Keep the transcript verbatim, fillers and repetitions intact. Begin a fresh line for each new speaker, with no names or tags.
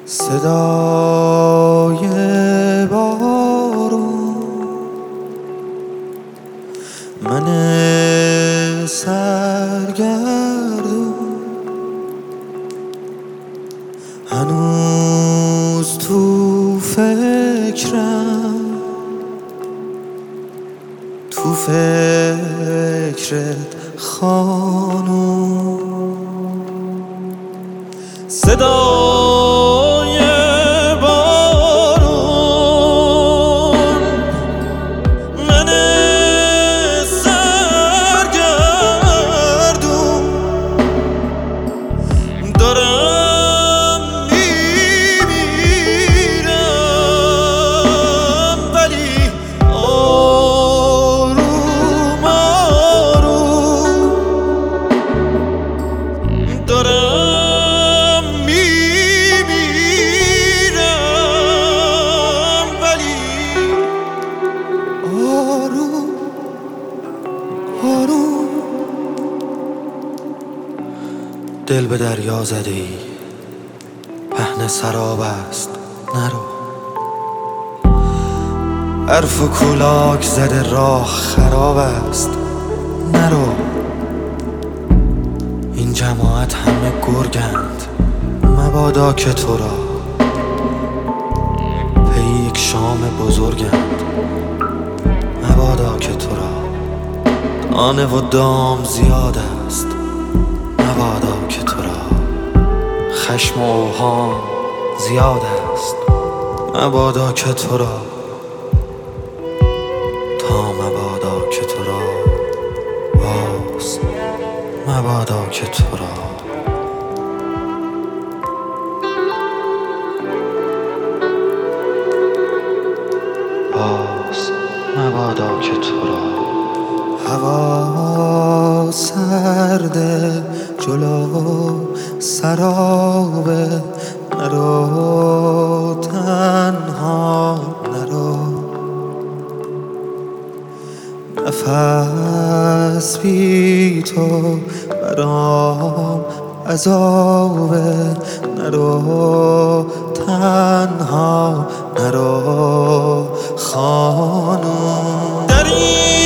صدای بارون، من سرگردون هنوز تو فکرم، تو فکرت خانوم. صدای بارون، من سرگردون دارم میمیرم، ولی آروم آروم دارم دل به دریا زده ای، پهن سراب است نرو. حرف و کولاک زده راه خراب است نرو. این جماعت همه گرگند، مبادا که تو را پی یک شام بزرگند، مبادا که تو را دانه و دام زیاد است، مبادا که تو را خشم و اوهام زیاد است، مبادا که تو را تا مبادا که تو را باز، مبادا که تو را باز، مبادا که تو را. هوا سرده جلو سرابه، نرو تنها نرو. نفس بی تو برام عذابه، نرو تنها نرو خانوم. در این